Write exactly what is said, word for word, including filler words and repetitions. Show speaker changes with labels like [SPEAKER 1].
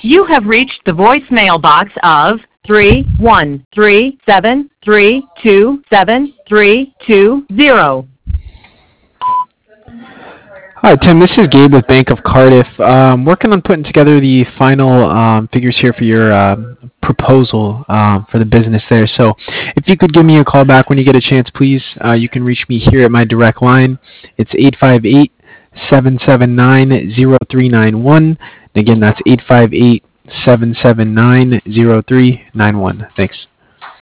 [SPEAKER 1] You have reached the voicemail box of three one three seven three two seven three two zero.
[SPEAKER 2] Hi, Tim. This is Gabe with Bank of Cardiff. Um, working on putting together the final um, figures here for your um, proposal um, for the business there. So if you could give me a call back when you get a chance, please. Uh, you can reach me here at my direct line. It's eight five eight, seven seven nine, zero three nine one. Again, that's eight five eight, seven seven nine, zero three nine one. Thanks.